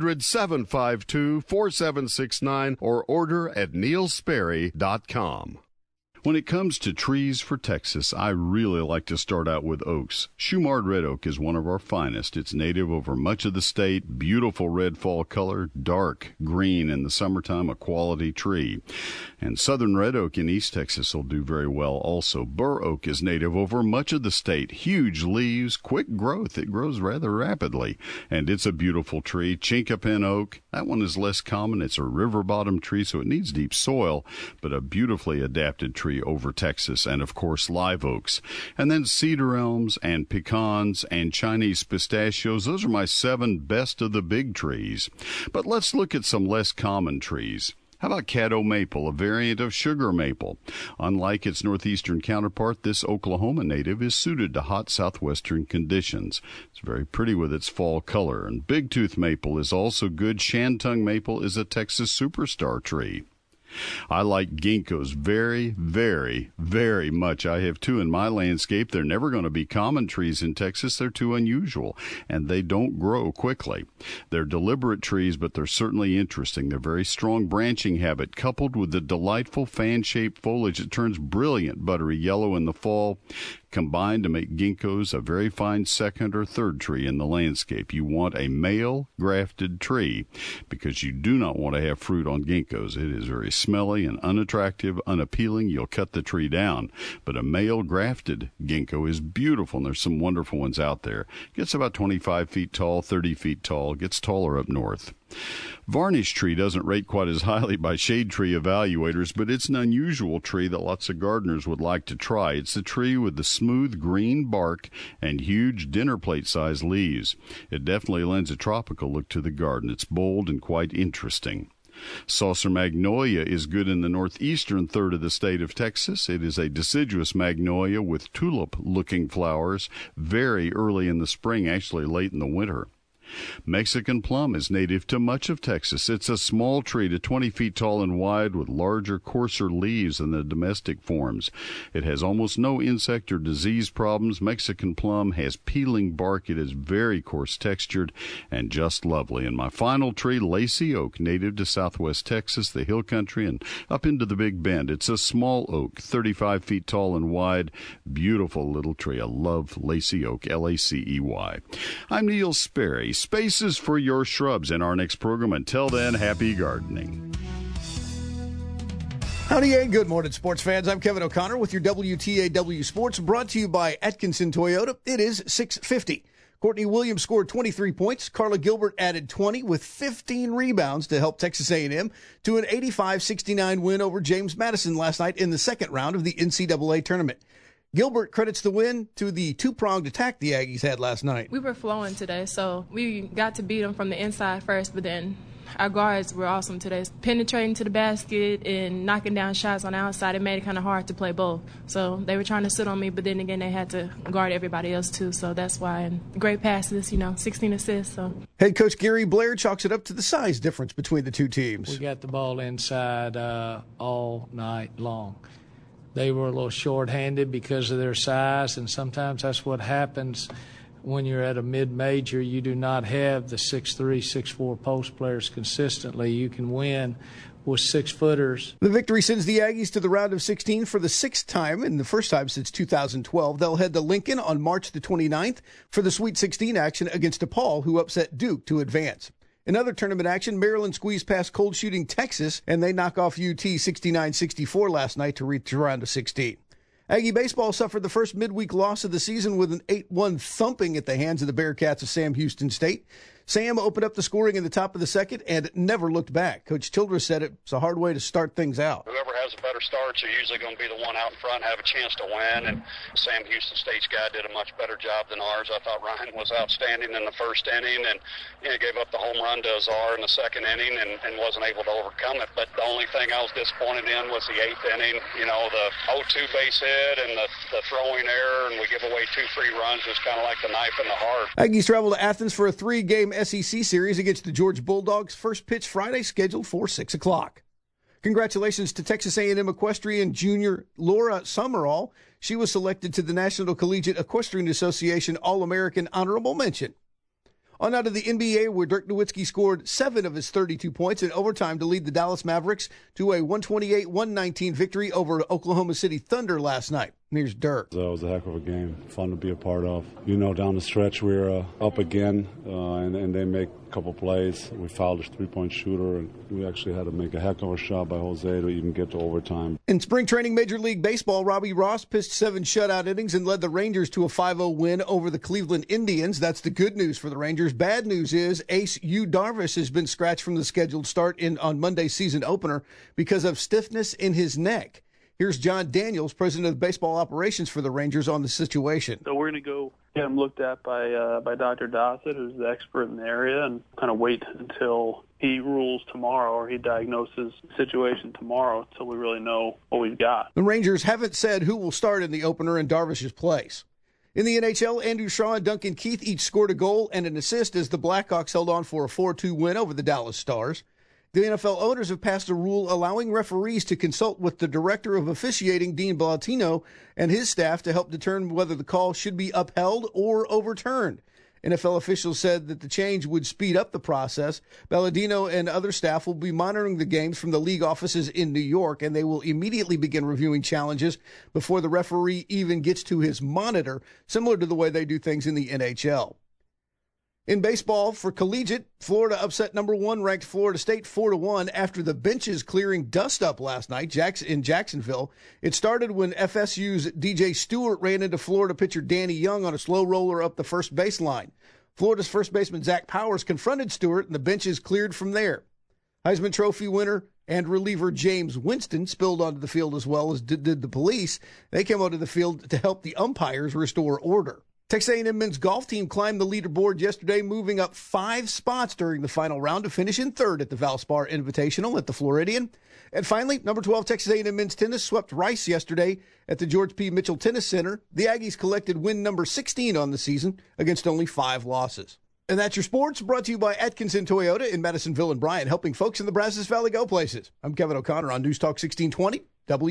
800-752-4769, or order at neilsperry.com. When it comes to trees for Texas, I really like to start out with oaks. Shumard red oak is one of our finest. It's native over much of the state, beautiful red fall color, dark green in the summertime, a quality tree. And southern red oak in East Texas will do very well also. Bur oak is native over much of the state. Huge leaves, quick growth. It grows rather rapidly, and it's a beautiful tree. Chinkapin oak, that one is less common. It's a river bottom tree, so it needs deep soil, but a beautifully adapted tree over Texas. And of course live oaks, and then cedar elms and pecans and Chinese pistachios. Those are my 7 best of the big trees. But let's look at some less common trees. How about Caddo maple, a variant of sugar maple? Unlike its northeastern counterpart, this Oklahoma native is suited to hot southwestern conditions. It's very pretty with its fall color. And big-tooth maple is also good. Shantung maple is a Texas superstar tree. I like ginkgos very, very, very much. I have 2 in my landscape. They're never going to be common trees in Texas. They're too unusual, and they don't grow quickly. They're deliberate trees, but they're certainly interesting. They're very strong branching habit, coupled with the delightful fan-shaped foliage that turns brilliant buttery yellow in the fall, combined to make ginkgos a very fine second or third tree in the landscape. You want a male grafted tree because you do not want to have fruit on ginkgos. It is very smelly and unattractive, unappealing. You'll cut the tree down. But a male grafted ginkgo is beautiful, and there's some wonderful ones out there. Gets about 25 feet tall, 30 feet tall, gets taller up north. Varnish tree doesn't rate quite as highly by shade tree evaluators, but it's an unusual tree that lots of gardeners would like to try. It's the tree with the smooth green bark and huge dinner plate-sized leaves. It definitely lends a tropical look to the garden. It's bold and quite interesting. Saucer magnolia is good in the northeastern third of the state of Texas. It is a deciduous magnolia with tulip-looking flowers very early in the spring, actually late in the winter. Mexican plum is native to much of Texas. It's a small tree to 20 feet tall and wide with larger, coarser leaves than the domestic forms. It has almost no insect or disease problems. Mexican plum has peeling bark. It is very coarse textured and just lovely. And my final tree, lacy oak, native to southwest Texas, the hill country, and up into the Big Bend. It's a small oak, 35 feet tall and wide. Beautiful little tree. I love lacy oak, L-A-C-E-Y. I'm Neil Sperry. Spaces for your shrubs in our next program. Until then, happy gardening. Howdy and good morning, sports fans. I'm Kevin O'Connor with your WTAW Sports, brought to you by Atkinson Toyota. It is 6:50. Courtney Williams scored 23 points. Carla Gilbert added 20 with 15 rebounds to help Texas A&M to an 85-69 win over James Madison last night in the second round of the NCAA tournament. Gilbert credits the win to the two-pronged attack the Aggies had last night. We were flowing today, so we got to beat them from the inside first, but then our guards were awesome today. Penetrating to the basket and knocking down shots on the outside, it made it kind of hard to play both. So they were trying to sit on me, but then again, they had to guard everybody else too, so that's why. And great passes, 16 assists. So head coach Gary Blair chalks it up to the size difference between the two teams. We got the ball inside all night long. They were a little short-handed because of their size, and sometimes that's what happens when you're at a mid-major. You do not have the 6'3", 6'4" post players consistently. You can win with 6-footers. The victory sends the Aggies to the round of 16 for the sixth time, and the first time since 2012. They'll head to Lincoln on March the 29th for the Sweet 16 action against DePaul, who upset Duke to advance. In other tournament action, Maryland squeezed past cold shooting Texas, and they knock off UT 69-64 last night to reach the round of 16. Aggie baseball suffered the first midweek loss of the season with an 8-1 thumping at the hands of the Bearcats of Sam Houston State. Sam opened up the scoring in the top of the second and never looked back. Coach Childress said it's a hard way to start things out. Whoever has a better start is usually going to be the one out in front, have a chance to win. And Sam Houston State's guy did a much better job than ours. I thought Ryan was outstanding in the first inning and gave up the home run to Azar in the second inning and wasn't able to overcome it. But the only thing I was disappointed in was the eighth inning. The 0-2 base hit and the throwing error, and we give away 2 free runs. It was kind of like the knife in the heart. Aggies travel to Athens for a 3-game SEC series against the Georgia Bulldogs. First pitch Friday, scheduled for 6 o'clock. Congratulations to Texas A&M equestrian junior Laura Summerall. She was selected to the National Collegiate Equestrian Association All-American Honorable Mention. On out of the NBA, where Dirk Nowitzki scored 7 of his 32 points in overtime to lead the Dallas Mavericks to a 128-119 victory over Oklahoma City Thunder last night. Here's Dirk. It was a heck of a game, fun to be a part of. Down the stretch we were up again, and they make a couple plays. We fouled a three-point shooter, and we actually had to make a heck of a shot by Jose to even get to overtime. In spring training Major League Baseball, Robbie Ross pitched 7 shutout innings and led the Rangers to a 5-0 win over the Cleveland Indians. That's the good news for the Rangers. Bad news is Ace Yu Darvish has been scratched from the scheduled start on Monday's season opener because of stiffness in his neck. Here's John Daniels, president of baseball operations for the Rangers, on the situation. So we're going to go get him looked at by Dr. Dossett, who's the expert in the area, and kind of wait until he rules tomorrow or he diagnoses the situation tomorrow until we really know what we've got. The Rangers haven't said who will start in the opener in Darvish's place. In the NHL, Andrew Shaw and Duncan Keith each scored a goal and an assist as the Blackhawks held on for a 4-2 win over the Dallas Stars. The NFL owners have passed a rule allowing referees to consult with the director of officiating, Dean Ballatino, and his staff to help determine whether the call should be upheld or overturned. NFL officials said that the change would speed up the process. Balladino and other staff will be monitoring the games from the league offices in New York, and they will immediately begin reviewing challenges before the referee even gets to his monitor, similar to the way they do things in the NHL. In baseball, for collegiate, Florida upset number 1 ranked Florida State 4-1 after the benches clearing dust up last night in Jacksonville. It started when FSU's DJ Stewart ran into Florida pitcher Danny Young on a slow roller up the first baseline. Florida's first baseman Zach Powers confronted Stewart, and the benches cleared from there. Heisman Trophy winner and reliever James Winston spilled onto the field as well as did the police. They came onto the field to help the umpires restore order. Texas A&M men's golf team climbed the leaderboard yesterday, moving up 5 spots during the final round to finish in third at the Valspar Invitational at the Floridian. And finally, number 12 Texas A&M men's tennis swept Rice yesterday at the George P. Mitchell Tennis Center. The Aggies collected win number 16 on the season against only 5 losses. And that's your sports, brought to you by Atkinson Toyota in Madisonville and Bryan, helping folks in the Brazos Valley go places. I'm Kevin O'Connor on News Talk 1620,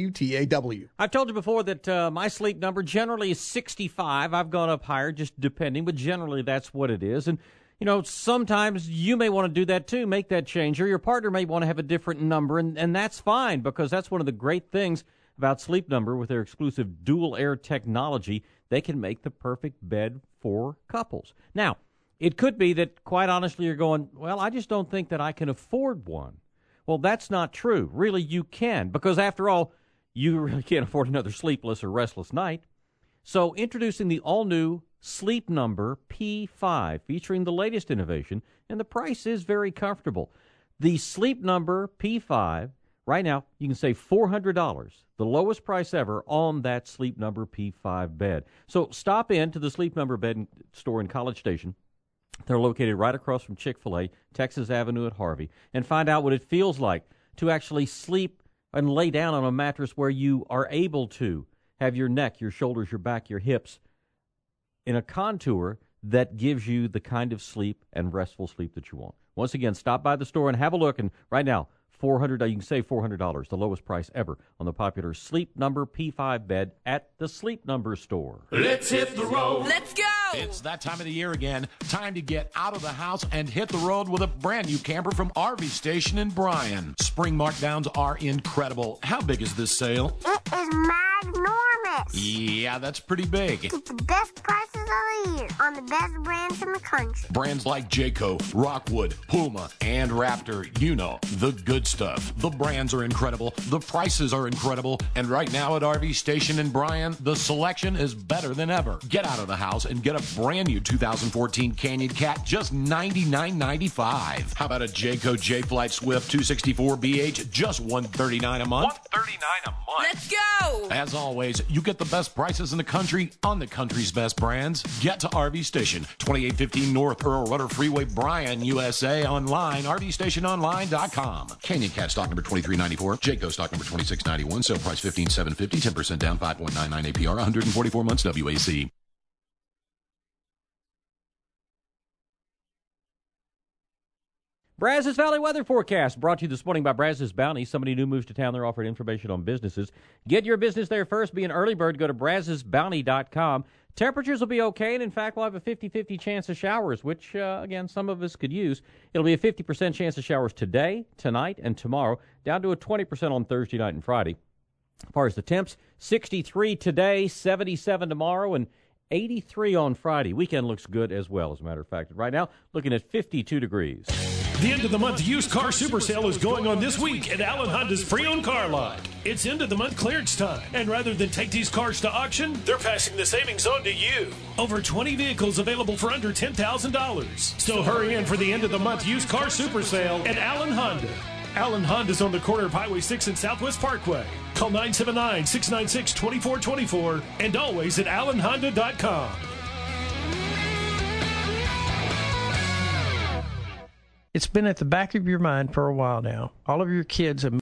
WTAW. I've told you before that my sleep number generally is 65. I've gone up higher, just depending, but generally that's what it is. And, you know, sometimes you may want to do that too, make that change, or your partner may want to have a different number, and that's fine, because that's one of the great things about Sleep Number with their exclusive dual air technology. They can make the perfect bed for couples. Now, it could be that, quite honestly, you're going, well, I just don't think that I can afford one. Well, that's not true. Really, you can, because after all, you really can't afford another sleepless or restless night. So introducing the all-new Sleep Number P5, featuring the latest innovation, and the price is very comfortable. The Sleep Number P5, right now, you can save $400, the lowest price ever on that Sleep Number P5 bed. So stop in to the Sleep Number bed store in College Station. They're located right across from Chick-fil-A, Texas Avenue at Harvey, and find out what it feels like to actually sleep and lay down on a mattress where you are able to have your neck, your shoulders, your back, your hips in a contour that gives you the kind of sleep and restful sleep that you want. Once again, stop by the store and have a look, and right now, $400, you can save $400, the lowest price ever on the popular Sleep Number P5 bed at the Sleep Number store. Let's hit the road. Let's go. It's that time of the year again. Time to get out of the house and hit the road with a brand new camper from RV Station in Bryan. Spring markdowns are incredible. How big is this sale? It is magnormous. Yeah, that's pretty big. Get the best prices of the year on the best brands in the country. Brands like Jayco, Rockwood, Puma, and Raptor. You know, the good stuff. The brands are incredible. The prices are incredible. And right now at RV Station in Bryan, the selection is better than ever. Get out of the house and get a brand new 2014 Canyon Cat, just $99.95. How about a Jayco J-Flight Swift 264BH, just $139 a month? $139 a month. Let's go. As always, you get the best prices in the country on the country's best brands. Get to RV Station, 2815 North Earl Rudder Freeway, Bryan, USA. Online, RVStationOnline.com. Canyon Cat stock number 2394. Jayco stock number 2691. Sale price $15,750. 10% down, 5.99 APR. 144 months WAC. Brazos Valley weather forecast brought to you this morning by Brazos Bounty. Somebody new moves to town. They're offering information on businesses. Get your business there first. Be an early bird. Go to BrazosBounty.com. Temperatures will be okay, and in fact, we'll have a 50-50 chance of showers, which, again, some of us could use. It'll be a 50% chance of showers today, tonight, and tomorrow, down to a 20% on Thursday night and Friday. As far as the temps, 63 today, 77 tomorrow, and 83 on Friday. Weekend looks good as well, as a matter of fact. Right now, looking at 52 degrees. The end of the month used car super sale is going on this week at Allen Honda's pre-owned car lot. It's end of the month clearance time, and rather than take these cars to auction, they're passing the savings on to you. Over 20 vehicles available for under $10,000. So hurry in for the end of the month used car super sale at Allen Honda. Allen Honda's on the corner of Highway 6 and Southwest Parkway. Call 979-696-2424 and always at AllenHonda.com. It's been at the back of your mind for a while now. All of your kids have